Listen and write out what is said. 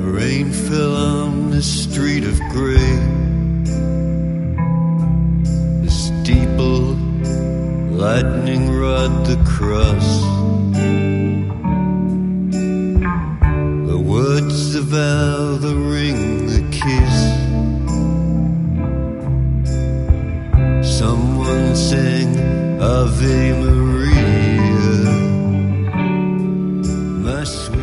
Rain fell on the street of gray. The steeple, lightning rod, the cross. The words, the vow, the ring, the kiss. Someone sang Ave Maria, my sweet